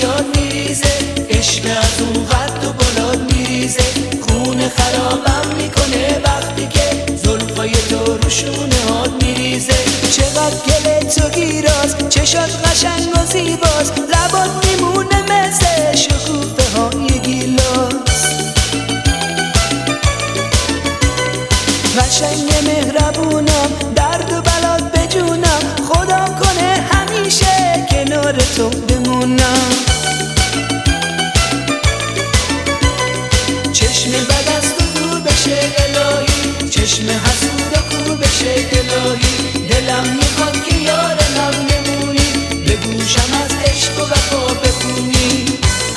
زیاد میریزه، عشق از اون قد و بلاد میریزه، خون خرابم میکنه وقتی که زلفای تو رو شونه هات میریزه. چقدر گل تو گیراز، چشات قشنگ و زیباست، لبات میمونه مثل شکوفه های گیلاس. قشنگ مهربونم، درد و بلات بجونم، خدا کنه همیشه کنار تو بمونم. چشم بد از تو دور بشه الهی، چشم حسود و کور بشه الهی، دلم میخواد که یار من بمونی، به گوشم از عشق و وفا بخونی.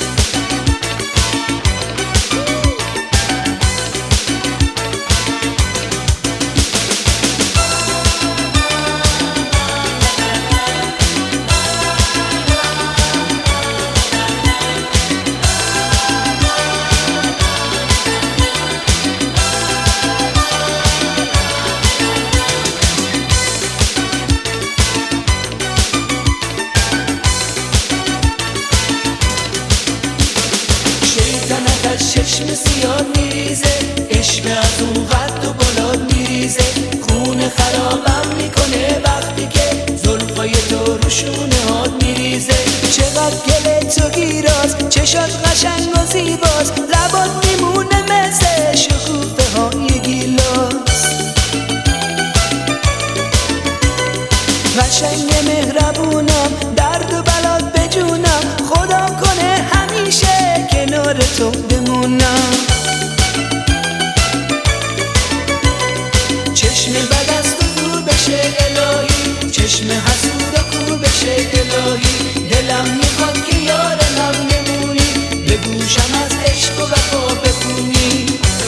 چشم سیاد میریزه، عشق از اون قد و بلاد میریزه، خون خرابم میکنه وقتی که زلفای تو رو شونه هات میریزه. چقدر گل تو گیراز، چشات قشنگ و زیباست، لبات میمونه مثل شکوفه های گیلاس. قشنگ مهربونم، درد و بلات بجونم، خدا کنه همیشه کنار تو بمونم. چشم بد از تو دور بشه الهی، چشم حسود و کور بشه الهی، دلم میخواد که یار من بمونی، به گوشم از عشق و وفا بخونی.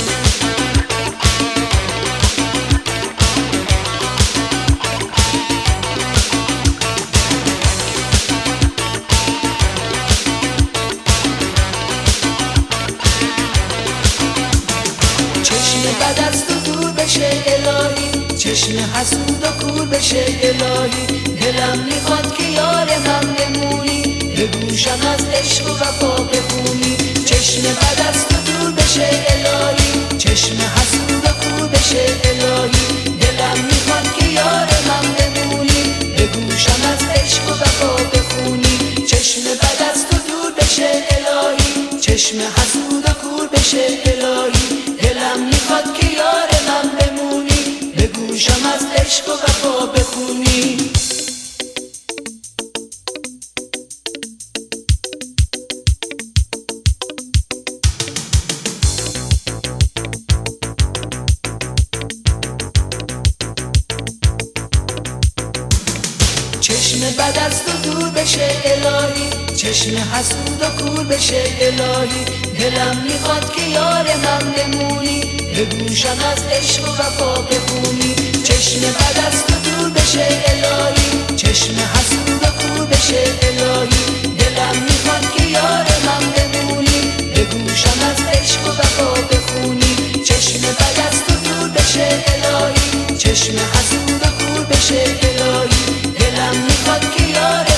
بد از تو دور بشه الهی، چشم حسود و کور بشه الهی، دلم میخواد که یار من بمونی، به گوشم از عشق و وفا بخونی. چشم بد از تو دور بشه الهی، چشم حسود و کور بشه الهی، دلم میخواد که یار من بمونی، به گوشم از عشق و وفا بخونی. چشم بد از تو دور بشه الهی، چشم حسود و کور بشه الهی، دلم میخواد که یار من بمونی، به گوشم از عشق و وفا بخونی. چشم بد از تو دور بشه الهی، چشم حسود و کور بشه الهی، دلم میخواد که یار من بمونی، به گوشم از عشق و وفا بخونی. چشم بد از تو دور بشه الهی، چشم حسود و کور بشه الهی، دلم میخواد که یار من بمونی، به گوشم از عشق و وفا بخونی. چشم بد از تو دور بشه الهی، چشم حسود و کور بشه الهی، دلم میخواد که یار